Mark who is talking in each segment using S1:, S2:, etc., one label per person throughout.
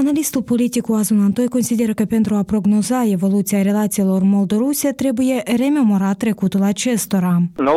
S1: Analistul politic Oazun Antoi consideră că pentru a prognoza evoluția relațiilor Moldoruse trebuie rememorat trecutul acestora.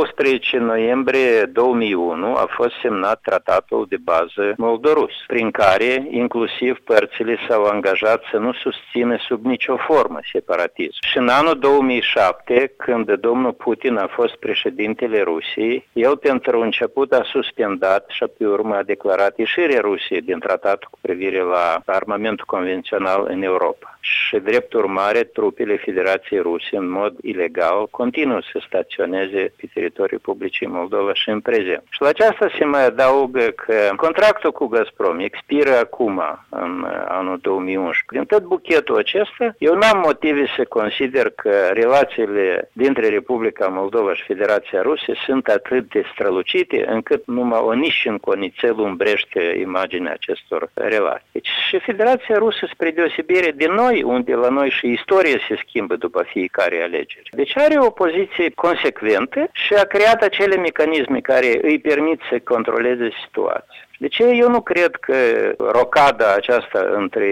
S2: 19 noiembrie 2001 a fost semnat tratatul de bază moldorus, prin care inclusiv părțile s-au angajat să nu susțină sub nicio formă separatism. Și în anul 2007, când domnul Putin a fost președintele Rusiei, el pentru început a suspendat și pe urmă a declarat ieșirea Rusiei din tratatul cu privire la armamentul convențional în Europa. Și drept urmare, trupele Federației Ruse, în mod ilegal, continuă să staționeze pe teritoriul Republicii Moldova și în prezent. Și la aceasta se mai adaugă că contractul cu Gazprom expiră acum, în anul 2011. Prin tot buchetul acesta, eu n-am motive să consider că relațiile dintre Republica Moldova și Federația Rusă sunt atât de strălucite, încât numai o nișă în conițel umbrește imaginea acestor relații. Deci și Federația Rusă, spre deosebire de noi, unde la noi și istoria se schimbă după fiecare alegeri. Deci are o poziție consecventă și a creat acele mecanisme care îi permit să controleze situația. De ce eu nu cred că rocada aceasta între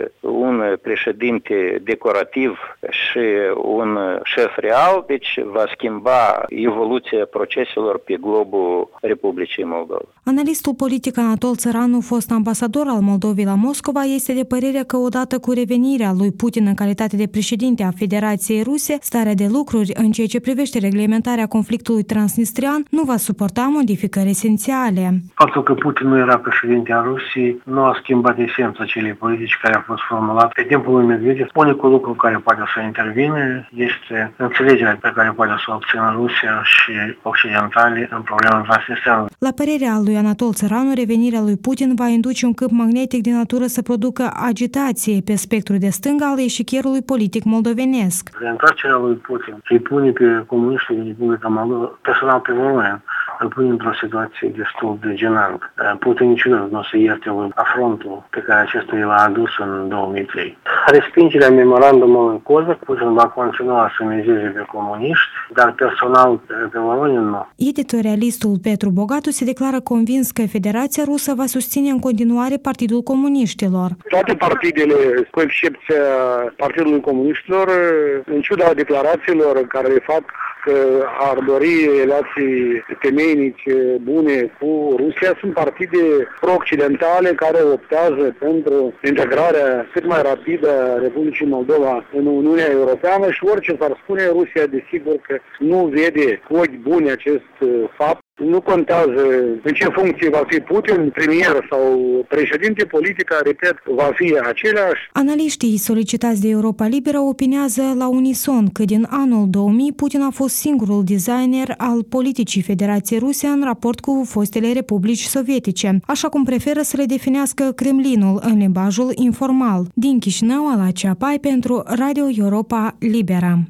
S2: un președinte decorativ și un șef real, deci va schimba evoluția proceselor pe globul Republicii Moldova.
S1: Analistul politic Anatol Țăranu, fost ambasador al Moldovei la Moscova, este de părere că odată cu revenirea lui Putin în calitate de președinte a Federației Ruse, starea de lucruri în ceea ce privește reglementarea conflictului transnistrian nu va suporta modificări esențiale.
S3: Faptul că Putin nu era președinte al Rusiei nu a schimbat esența acelei politici care a fost formulată pe timpul lui Medvedev. Unicul lucru care poate să intervine este înțelegerea pe care poate să o obțină Rusia și occidentali în problema transnistriană.
S1: La părerea lui Anatol Țăranu, revenirea lui Putin va induce un câmp magnetic de natură să producă agitație pe spectrul de stânga al eșichierului politic moldovenesc.
S3: Reîntoarcerea lui Putin îi pune pe comuniștii din Republica Moldova, personal pe România, îl pune într-o situație destul de jenantă. Putin niciodată nu o să ierte afrontul pe care acestuia l-a adus în 2003. Respingerea memorandumului Cozac, Putin va continua să mizeze pe comuniști, dar personal pe România nu.
S1: Editorialistul Petru Bogatu se declară convins că Federația Rusă va susține în continuare Partidul Comuniștilor.
S4: Toate partidele, cu excepția Partidului Comuniștilor, în ciuda declarațiilor care le fac că ar dori relații temeinice, bune cu Rusia, sunt partide pro-occidentale care optează pentru integrarea cât mai rapidă a Republicii Moldova în Uniunea Europeană și orice s-ar spune, Rusia desigur că nu vede cu ochi buni acest fapt. Nu contează în ce funcție va fi Putin, premier sau președinte, politica, repet, va fi aceleași.
S1: Analiștii solicitați de Europa Liberă opinează la unison că din anul 2000 Putin a fost singurul designer al politicii Federației Ruse în raport cu fostele republici sovietice, așa cum preferă să le definească Kremlinul în limbajul informal. Din Chișinău, Alacia Pai pentru Radio Europa Liberă.